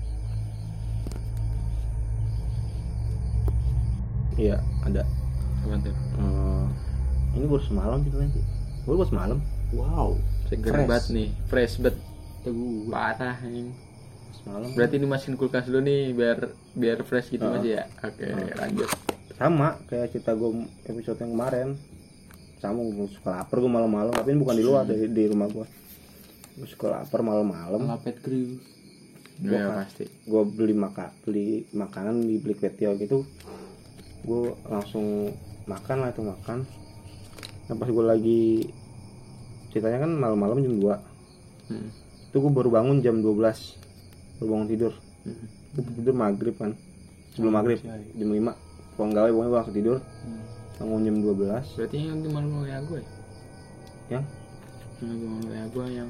Iya, ada. Apa tuh? Eh, ini baru semalam ceritanya sih. Baru baru semalam. Wow. Seger Fresh. banget nih, fresh banget. Parah anjing. Semalam. Berarti ini masukin kulkas dulu nih biar biar fresh gitu Oh. masih ya. Oke, lanjut. Sama kayak cerita gue episode yang kemarin. Sama gue suka lapar gue malam-malam, tapi ini bukan di luar, dari di rumah gue. Gue suka lapar malam-malam. Lapet grill. Gua Ya kan- pasti. Gue beli maka beli makanan di beli kue gitu. Gue langsung makan lah itu makan. Nah pas gue lagi ceritanya kan malam-malam jam dua. Hmm. Itu gue baru bangun jam dua belas. Baru bangun tidur. Hmm. Gue tidur maghrib kan. Sebelum maghrib jam lima. Kalau enggak pokoknya gue langsung tidur. Hmm. Bangun jam dua belas. Berarti yang di malam W A gue. Yang Yang di malam W A gue yang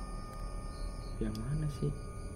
yang mana sih?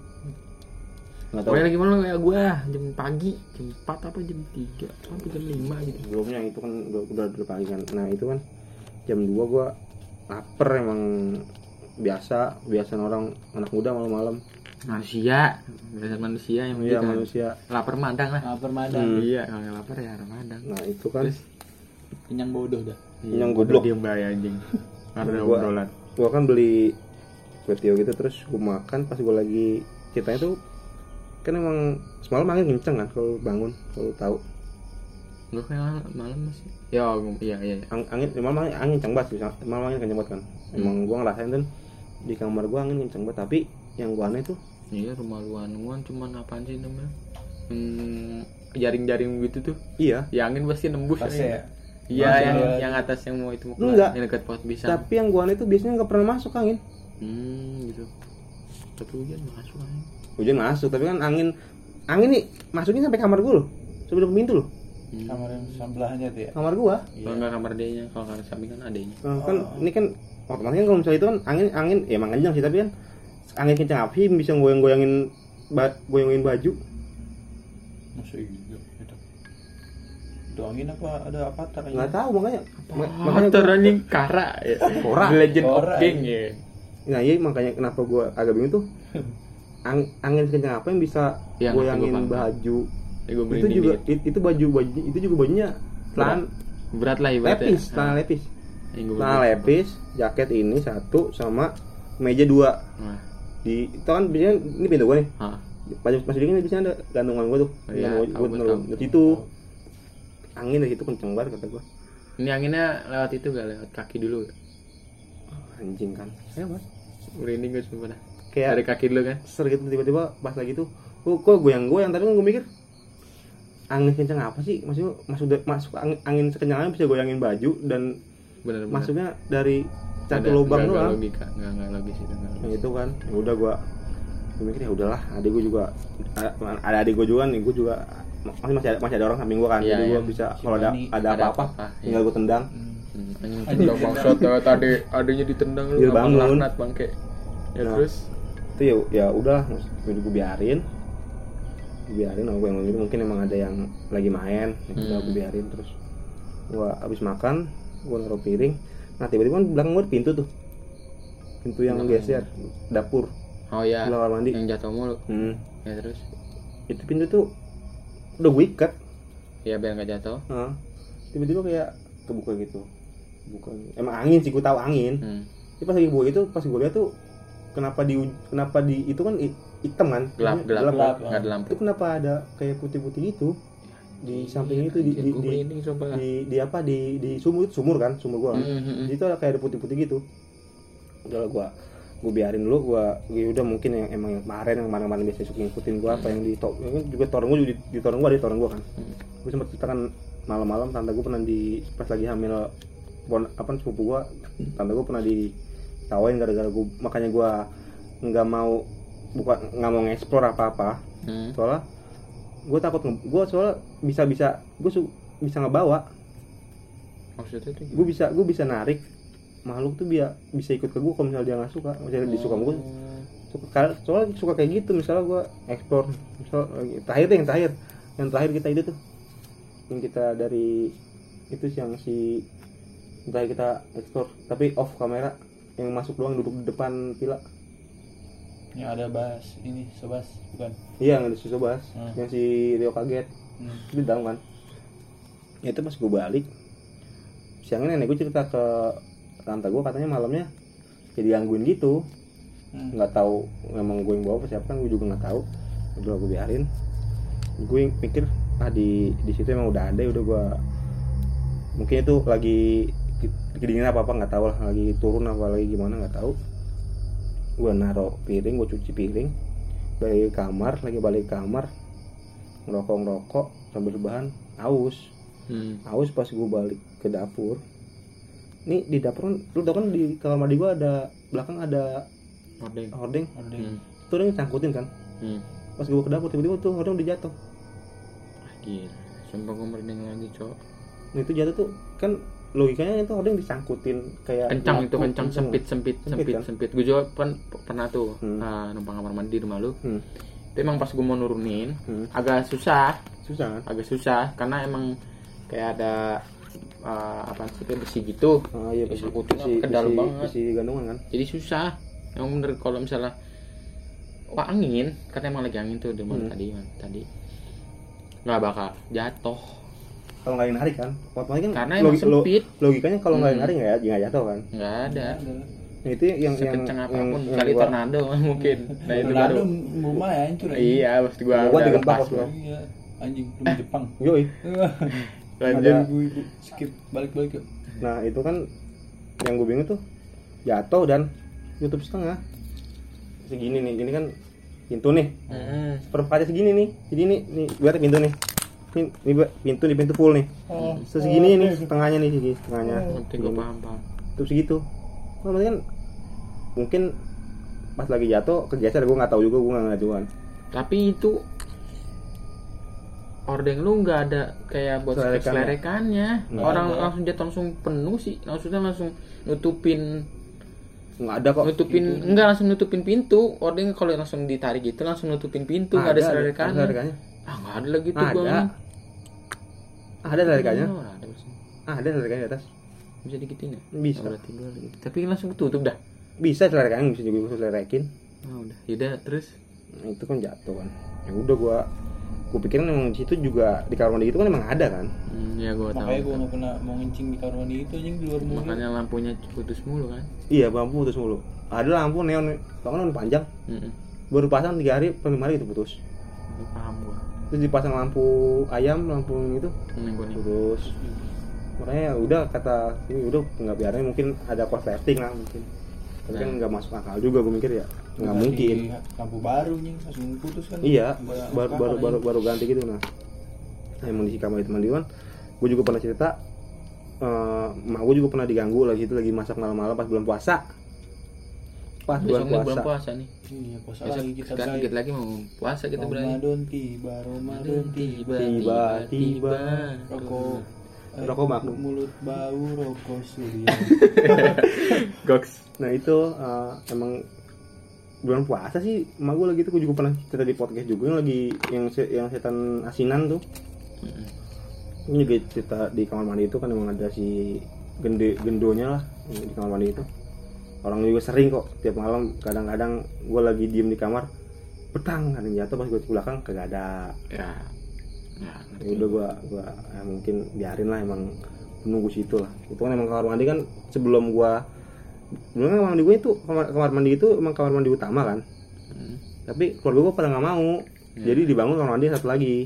nggak tahu. Pokoknya lagi malam W A gue jam pagi, jam empat apa jam tiga apa jam lima gitu. Sebelumnya itu kan udah udah udah pagi kan. Nah itu kan jam dua gue lapar emang biasa biasa orang anak muda malam-malam. Manusia, biasa manusia yang Iya gitu kan. manusia. Lapar madang lah. Lapar madang. Hmm. Iya, kalau nggak lapar ya madang. Nah itu kan Terus Kenyang bodoh dah. yang Gua goblok. diem bay anjing. Karena Gua- obrolan. Gue kan beli kue tiaw gitu terus gue makan pas gue lagi ceritanya tuh kan emang semalam angin kenceng kan kalau bangun kalau tahu Gue kayak malam, malam masih. Ya, gua- iya iya. iya. Ang- angin malam angin, angin kenceng banget sih malam angin kenceng banget kan emang gue ngerasain tuh di kamar gue angin kenceng banget tapi yang gue aneh tuh Iya, rumah lu anuan cuman apaan sih namanya? Hmm, jaring-jaring gitu tuh. iya Ya angin pasti nembus. Pasti ya. ya. Iya, Masih yang, ada. yang atas yang mau itu mau keluar, Enggak. yang dekat pot pisang. tapi yang gue aneh tuh biasanya nggak pernah masuk angin Hmm, gitu. Tapi hujan masuk angin. hujan masuk tapi kan angin angin nih masuknya sampai kamar gue loh sampai depan pintu loh Hmm. Kamar yang sebelahnya tuh ya. kamar gue Kalau nggak kamar dia, kalau kamar samping kan adanya. nah, kan ini kan otomatis kan kalau misalnya itu kan angin angin ya emang kencang sih tapi kan angin kencang api bisa goyang-goyangin ba- goyang-goyangin baju Masuk iya. Itu. Itu angin apa ada avatar aja? nggak tahu makanya ma- makanya Motor gua- anjing Kara ya. Kora. The Legend of Kora, King anjing. ya. nah iya makanya kenapa gue agak bingung tuh ang- angin kencang apa yang bisa Iya, ngerti goyangin gua paham. baju Ya, gua itu merinding juga dikit. it- itu baju baju itu juga bajunya celana Berat lah ibaratnya. lepis celana lepis Yang gua celana bilang. lepis jaket ini satu sama meja dua Nah, di itu kan biasanya ini pintu gue nih ah. pas pas dingin di sini ada gantungan gue tuh Oh, iya, gantungan tahu, gue gua naruh tahu. di situ angin dari situ kenceng banget kata gue Ini anginnya lewat itu gak lewat kaki dulu. anjing kan saya mas Merinding gue sumpah dah. kayak Dari kaki dulu kan. ser gitu tiba-tiba pas lagi tuh kok kok goyang-goyang tapi kan gue mikir angin kenceng apa sih maksudnya masuk da- masuk angin, angin sekencangnya bisa goyangin baju dan Bener-bener. masuknya dari satu Ada- lubang nggak- nggak doang logika, nggak nggak logis itu nggak nah, logis. itu kan ya udah gue gue mikir ya udahlah adik gue juga ada- ada adik gue juga nih gue juga masih masih ada, masih ada orang samping gue kan Iya, jadi gue iya. bisa Si kalau ada Bani. ada Ada apa-apa apa-apa, iya. tinggal gue tendang Hmm. Hmm, anjing tendang bangsat ya, tadi adanya ditendang lu Biar abang bangun. laknat bangke. Ya Nah. terus itu ya ya udah gue gue biarin biarin aku yang itu mungkin emang ada yang lagi main ya udah Hmm. aku biarin. Terus gua habis makan gua naruh piring, nah tiba-tiba kan belakang gua ada pintu tuh, pintu yang Hmm. geser dapur Oh ya, kamar mandi. yang jatuh mulu. Hmm. Ya terus, Itu pintu tuh udah gue ikat. ya biar nggak jatuh. Nah, tiba-tiba kayak kebuka gitu, bukan emang angin sih, gue tahu angin. Hmm. Tapi pas lagi buka itu, pas gue lihat tuh kenapa di kenapa di itu kan hi- hitam kan, Gelap, Ini gelap, kan? gelap. nggak ada lampu. Itu kenapa ada kayak putih-putih gitu di samping itu, di Anjir, di, gua di, merinding, sumpah. di di apa di di sumur itu, sumur kan, sumur gua kan. Hmm, hmm, hmm. Di situ ada kayak ada putih-putih gitu. Udah lah gua gue biarin dulu, gua ya udah mungkin yang emang yang kemarin yang mana-mana biasa suka ngikutin gua apa yang di to, yang juga torong gua juga di, di torong gua ada di torong gua kan. Hmm. Gue sempat cerita kan malam-malam tante gua pernah di pas lagi hamil pon apa sepupu gua, tante gua pernah ditawain gara-gara gua, makanya gua nggak mau bukan nggak mau ngeksplor apa-apa Hmm. soalnya gue takut gue soalnya bisa bisa gue su- bisa ngebawa, Maksudnya tuh gue bisa gue bisa narik makhluk tuh biar bisa ikut ke gue kalau misalnya dia nggak suka, misalnya dia suka sama gue suka, soalnya suka kayak gitu. Misalnya gue explore, misal terakhir deh yang terakhir yang terakhir kita itu tuh yang kita dari itu yang si yang terakhir kita explore tapi off kamera, yang masuk doang duduk di depan villa. Yang ada bahas ini sebas bukan. Iya yang ada si Sobas, Hmm. yang si Rio kaget Hmm. di dalam kan. Ya, itu pas gue balik siangnya nenek gue cerita ke tante gue, katanya malamnya jadi gangguin gitu, Hmm. nggak tahu memang gue yang bawa apa siapa kan, gue juga nggak tahu. Udah gue biarin, gue mikir ah di di situ emang udah ada, ya udah gue mungkin itu lagi kedinginan apa apa nggak tahu lah, lagi turun apa lagi gimana nggak tahu. Gue naruh piring, gue cuci piring, balik ke kamar, lagi balik ke kamar ngerokok ngerokok sambil rebahan, aus Hmm. aus pas gue balik ke dapur. Nih di dapur kan, lu tau kan di kamar mandi gue ada belakang ada Hordeng. hordeng, Ada. Hmm. tuh orang cangkutin kan. Hmm. Pas gue ke dapur tiba-tiba tuh hordeng udah jatuh. Gila. Sumpah gue merinding lagi, cowok. Nah itu jatuh tuh kan logikanya itu hordeng disangkutin kayak Kencang itu, lampu, kencang, sempit, sempit, Sempit, sempit, kan? sempit. Gue juga kan pernah tuh Hmm. ah, numpang kamar mandi di rumah lu. Hmm. Tapi emang pas gue mau nurunin Hmm. agak susah, Susah kan? agak susah karena emang kayak ada uh, apa sih kayak besi gitu. Ah iya Besi besi putih besi kedal besi, banget. besi gantungan kan. Jadi susah. Yang bener kalau misalnya wah angin, kan emang lagi angin tuh di rumah Hmm. tadi, tadi nggak bakal jatuh. Kalau nggak yang narik kan, otomatis kan Karena emang logi- lo- sempit. logikanya kalau nggak yang Hmm. narik nggak nggak jatuh kan. Nggak ada. Nah itu yang yang Sekencang yang, apapun yang kali gua- tornado mungkin. Nah itu Tornado baru. rumah ya hancur aja. Iya, pasti gua Gua udah digempak lepas pas gua. gua. Iya, anjing rumah Jepang. Yoi. Lanjut. Gue ikut skip balik-balik yuk. Nah itu kan yang gue bingung tuh jatuh dan tutup setengah segini nih, gini kan pintu nih Hmm. perempatnya segini nih, jadi ini nih gue ada pintu nih, ini, ini gua- pintu di pintu full nih, Oh. terus segini nih setengahnya nih segi setengahnya, Nanti gua paham, paham. tutup segitu. Nah, berarti kan mungkin pas lagi jatuh kegeser, gue nggak tahu juga, gue nggak ngeliat juga kan. Tapi itu ordeng lu nggak ada kayak buat Selerekannya. selelekannya. Nggak Orang ada. langsung jatuh langsung penuh sih. Maksudnya langsung nutupin Nggak ada kok. nutupin enggak langsung nutupin pintu. Ordeng kalau langsung ditarik gitu langsung nutupin pintu, nggak ada selelekannya. selerikannya. Ah, nggak ada lagi tuh Ada. gua. Ada selerikannya. Oh, ada maksudnya. Ada selerikannya di atas. Bisa digituin ya? Bisa. Oh, berarti gua lagi. Tapi langsung tutup dah. Bisa selerikannya, bisa juga bisa selerikin. Oh, udah. Yaudah, terus Nah, itu kan jatuh kan. Ya udah gua gua pikirin emang di situ juga di kamar mandi itu kan emang ada kan. hmm, ya gua tahu. Makanya gue nggak pernah mau ngencing di kamar mandi itu anjing di luar mulu. Makanya lampunya putus mulu kan. Iya, lampu putus mulu. Ada lampu neon, bahkan neon panjang. Heeh. Baru pasang tiga hari, per lima hari itu putus. Paham gua. Terus dipasang lampu ayam, lampu itu Ini gua nih. putus. Makanya ya udah kata ini udah nggak biarin, mungkin ada korsleting lah mungkin. Tapi kan Nah. nggak masuk akal juga gue mikir ya. Nggak Ganti mungkin. Lampu baru nih langsung putus kan. Iya, Banyak baru kapal baru aja. baru, baru ganti gitu nah. Nah, emang di kamar itu mandiwan, gue juga pernah cerita, eh mak gue juga pernah diganggu lagi itu lagi masak malam-malam pas bulan puasa. Pas bulan Besoknya puasa. bulan puasa nih. Iya, puasa Besok lagi kita sekarang berani. dikit lagi mau puasa kita berani. Ramadan tiba, Ramadan tiba. Tiba, tiba. Rokok eh, Rokok makmum. mulut bau rokok surya. Goks. Nah itu eh, emang bulan puasa sih emak gue lagi tuh, gue juga pernah cerita di podcast juga yang lagi yang yang setan asinan tuh. Mm-mm. Ini juga cerita di kamar mandi itu kan emang ada si gende gendonya lah di kamar mandi itu. Orang juga sering kok tiap malam, kadang-kadang gue lagi diem di kamar, petang ada yang jatuh, pas gue ke belakang kagak ada. Ya. Ya, Ya udah gue gua ya mungkin biarin lah, emang penunggu situ lah. Itu kan emang kamar mandi kan sebelum gue dulu kan kamar mandi gue itu kamar, kamar mandi itu emang kamar mandi utama kan. Hmm. Tapi keluarga gue pada nggak mau, Ya. jadi dibangun kamar mandi satu lagi.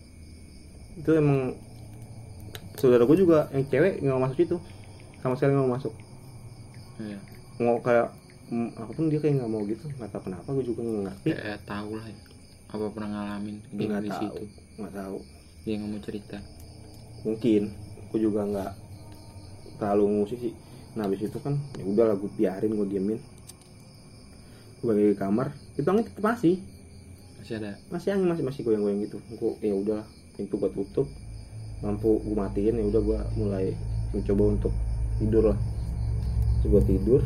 Itu emang saudara gue juga yang cewek nggak mau masuk itu, sama sekali nggak mau masuk. Ya. Mau kayak mm, apapun dia kayak nggak mau gitu, nggak tahu kenapa, gue juga nggak ngerti. Ya, tahu lah ya. Apa pernah ngalamin dia Nggak di tahu, situ. nggak tahu. Dia nggak mau cerita. Mungkin gue juga nggak terlalu ngusik sih. Nah habis itu kan ya udah lah, gue biarin, gue diemin. Gue balik ke kamar, itu angin tetap masih Masih ada. masih angin masih masih goyang-goyang gitu. Gue ya udah, pintu gue tutup, lampu gue matiin, ya udah gue mulai mencoba untuk tidur lah. Terus gue tidur,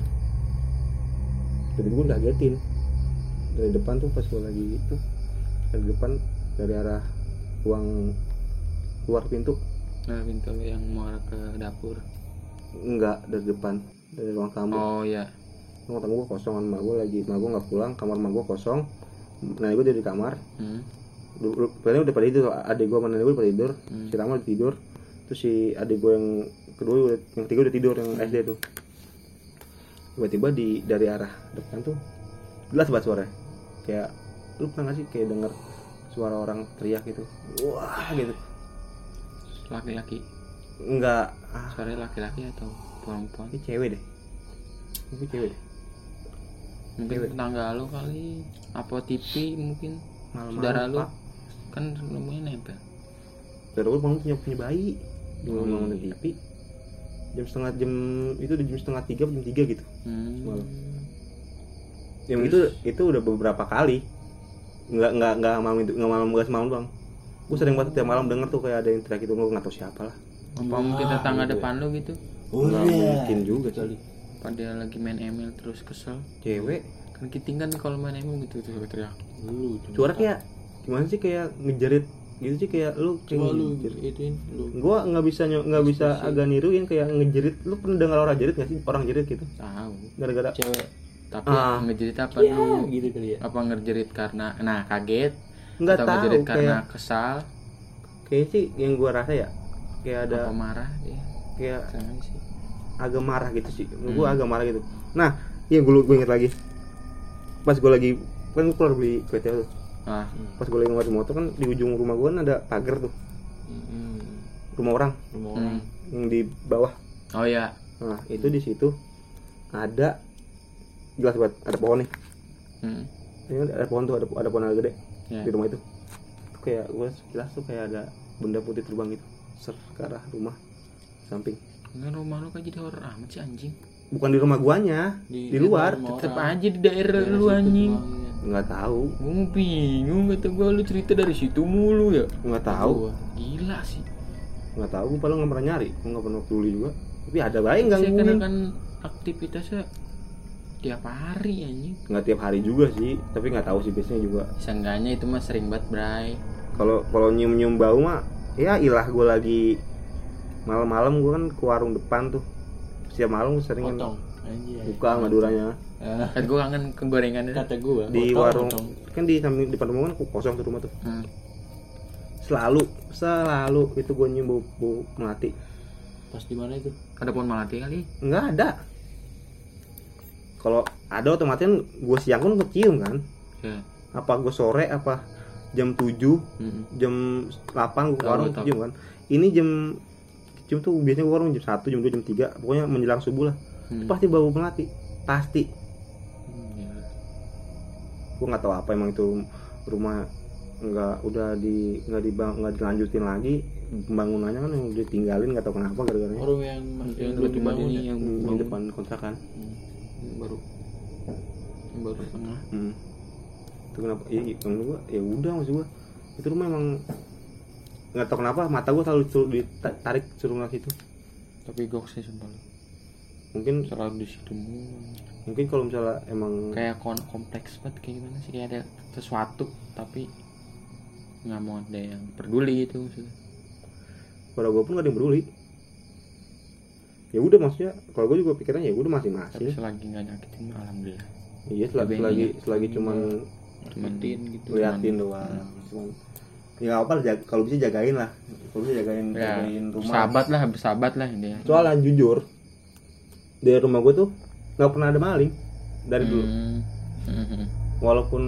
jadi gue ngagetin dari depan tuh, pas gue lagi itu dari depan, dari arah ruang luar pintu, Nah, pintu yang mau arah ke dapur. enggak, dari depan, dari ruang tamu. Oh ya. Ruang tamu gue kosong, kan emak gue lagi, emak gue nggak pulang, kamar emak gue kosong. Nah gue dari kamar, Hmm. Padahal udah pada tidur, adik gue sama nenek gue pada tidur, Hmm. si Rama udah tidur, terus si adik gue yang kedua, udah, yang tiga udah tidur, yang S D tuh. Tiba-tiba di dari arah depan tuh jelas banget suaranya, kayak lu pernah nggak sih kayak denger suara orang teriak gitu, wah gitu. Laki-laki. Enggak, ah, Suaranya laki-laki atau perempuan? ini cewek deh, ini cewek deh. Mungkin Cewek. tetangga lu kali. Apa T V mungkin. Malam-malam, Saudara lu Pak. kan rumahnya nempel. Saudara gue bangun punya punya bayi, di Oh, malam iya. T V. Jam setengah jam itu di jam setengah tiga, jam tiga gitu. Hmm. Malam. Yang itu itu udah beberapa kali, nggak nggak nggak malam itu, nggak malam nggak semalam doang. Gue sering banget tiap malam denger tuh kayak ada yang teriak itu, gue nggak tahu siapa lah. Apa mungkin tetangga depan lu gitu? Nggak mungkin juga kali. sih. Pada lagi main M L terus kesel. Cewek, Kan kiting kan kalau main M L gitu tuh teriak. Lu suara kayak gimana sih, kayak ngejerit gitu sih, kayak lu kayak coba lu ngejerit. ituin lu. Gue nggak bisa ny- nggak bisa Ekspresi. agak niruin kayak ngejerit. Lu pernah dengar orang jerit nggak sih, orang jerit gitu? Tahu. Gara-gara Cewek. Tapi Ah. ngejerit apa Ya, lu? gitu kali ya. Apa ngejerit karena nah kaget? nggak Atau tahu, ngejerit karena kayak kesal? kayak sih yang gue rasa ya, kayak ada Apa marah dia? kayak Sama sih. agak marah gitu sih, gue Hmm. agak marah gitu. Nah iya, gue gue inget lagi pas gue lagi kan gue keluar beli kue tiaw tuh, Ah, pas gue lagi ngeliat motor kan di ujung rumah gue kan ada pagar tuh, Hmm. rumah orang Rumah hmm. orang. yang di bawah. Oh ya. Nah itu di situ ada, jelas banget ada pohon nih. Hmm. Ini kan ada pohon tuh, ada ada pohon agak gede Ya. di rumah itu. Tuh kayak gue jelas tuh kayak ada benda putih terbang gitu, ser ke arah rumah samping. Kan rumah lu kan jadi horor amat sih anjing. Bukan di rumah guanya, di, luar. rumah Tetep orang. aja di daerah Daerah lu situ anjing. doang, iya. Nggak tahu, Gue bingung kata gue lu cerita dari situ mulu ya. nggak tahu, Gua. Gila sih. nggak tahu. Gue paling nggak pernah nyari, gue nggak pernah peduli juga. Tapi ada baik nggak Saya kan ngomongin. kan aktivitasnya tiap hari anjing. Nggak tiap hari juga sih, tapi nggak tahu sih, biasanya juga. Seenggaknya itu mah sering banget bray. Kalau kalau nyium nyium bau mah, ya ilah gue lagi malam-malam gue kan ke warung depan tuh. Setiap malam gue sering Potong. Anjay. buka maduranya Ah, Kan gue kangen kegorengan itu. kata gua di potong, warung. potong. Kan di samping depan rumah kan kosong tuh rumah tuh. Hmm. Selalu, selalu itu gue nyium bau, bau melati. Pas di mana itu? Ada pohon melati kali. Nggak ada. Kalau ada otomatis gue siang pun kecium kan. Ya. Apa gue sore, apa jam tujuh, Hmm. jam delapan gue ke Tahu, warung tahu. cium kan. Ini jam cium tuh biasanya gue warung jam satu, jam dua, jam tiga, pokoknya menjelang subuh lah. Hmm. Pasti bau melati, pasti. Hmm, ya. Gue nggak tahu apa emang itu rumah nggak udah di nggak dibang nggak dilanjutin lagi pembangunannya kan, yang udah tinggalin nggak tahu kenapa gara-gara Orang yang Yang yang dulu belum tempat dibangun ini ya? yang di bangun. depan kontrakan. Hmm. Yang baru yang baru tengah. Hmm. Itu kenapa? Iya, menurut gua ya udah, maksud gua itu rumah emang nggak tahu kenapa mata gua selalu suruh ditarik suruh ngeliat situ. Tapi gok sih sumpah lu. mungkin selalu di situ mulu. mungkin kalau misalnya emang Kayak kon- kompleks banget kayak gimana sih, kayak ada sesuatu tapi nggak mau ada yang peduli itu maksudnya. pada gue pun gak ada yang peduli. Ya udah, maksudnya kalau gue juga pikirannya ya udah Tapi masing-masing. selagi nggak nyakitin alhamdulillah. Iya, selagi Lebih selagi, ingat. selagi cuman Cuman Liatin gitu. liatin doang. Cuman ya nggak apa, jag- kalau bisa jagain lah. Kalau bisa jagain ya, jagain rumah. sahabat lah, bersahabat lah ini ya. Soalnya jujur dari rumah gue tuh nggak pernah ada maling dari dulu. Hmm. Hmm. Walaupun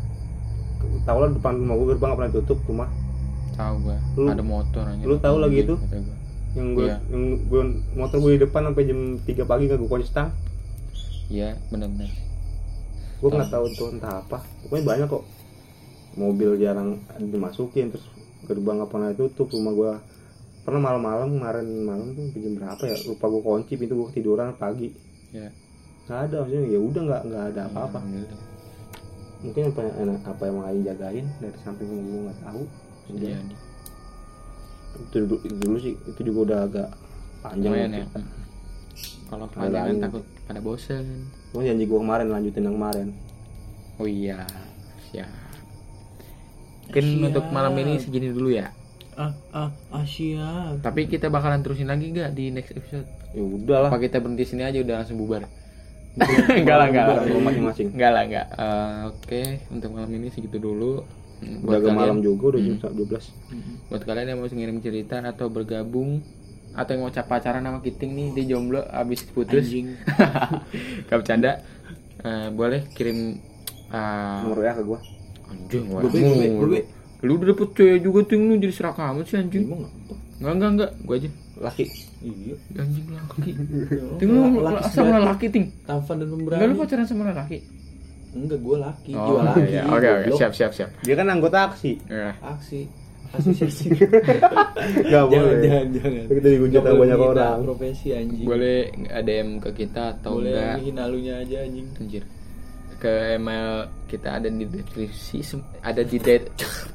tau lah depan rumah gue gerbang nggak pernah tutup rumah. Tahu gua, Lu- ada motor aja. lu tahu lagi itu? Kata gua. Yang gue Iya. yang gue motor gue di depan sampai jam tiga pagi nggak gue kunci stang. Iya, benar-benar. Gue nggak tahu tuh entah apa. Pokoknya banyak kok. Mobil jarang dimasukin, terus gerbang nggak pernah tutup. Rumah gue pernah malam-malam, kemarin malam tuh jam berapa ya, lupa gue kunci pintu, gue ketiduran pagi. Ya. Nggak ada, maksudnya ya udah nggak nggak ada apa-apa. Alhamdulillah. Mungkin apa apa yang mau jagain dari samping gue nggak tahu. Udah. Iya. Itu, dulu, itu dulu sih, itu juga udah agak panjang. Lumayan ya. cerita. Kalau Ada kepanjangan angin. takut pada bosen. Cuma janji gue kemarin lanjutin yang kemarin. Oh iya, siap. Mungkin Siap. untuk malam ini segini dulu ya. Ah ah ah siap. Tapi kita bakalan terusin lagi nggak di next episode? Ya udahlah. Apa kita berhenti sini aja udah langsung bubar? Enggak lah, enggak lah. Rumah masing-masing. Enggak lah, enggak. Eh, Oke, untuk malam ini segitu dulu. Hmm, Udah agak kalian- malam juga, udah Hmm. jam dua belas. Buat kalian yang mau ngirim cerita atau bergabung atau yang mau cap pacaran sama Kiting nih, dia jomblo abis putus. Anjing. Gak bercanda. Eh, boleh kirim eh, Nomor W A ke gue. anjing wah. Gobe, gobe, gobe. Lu udah dapet cewek juga Ting, lu jadi serak amat sih anjing. Emang apa? Enggak enggak enggak, gua aja. Laki. Iya. Anjing laki. Ting lu Laki sama sejati. laki Ting. Tampan dan pemberani. Enggak lu pacaran sama laki. Enggak, gue laki. Oh, Jual laki. iya. Oke oke, goblok. siap siap siap. Dia kan anggota aksi. Ya. Aksi. Asosiasi. Gak jangan, boleh. jangan, jangan. Kita dihujat Nggak sama boleh banyak menghina orang. Profesi anjing. Boleh D M ke kita atau Boleh enggak? menghina lunya aja anjing. Anjir. Ke email kita ada di deskripsi sem- ada di de-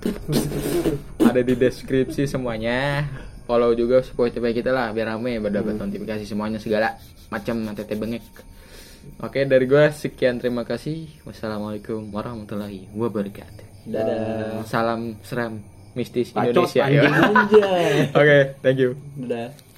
ada di deskripsi semuanya. Follow juga Spotify kita lah biar rame, biar dapat notifikasi semuanya segala macam tete bengek. Oke, dari gua sekian, terima kasih. Wassalamualaikum warahmatullahi wabarakatuh. Dadah. Salam seram mistis Bacot, Indonesia. anjing. Anjay. Oke, thank you. Dadah.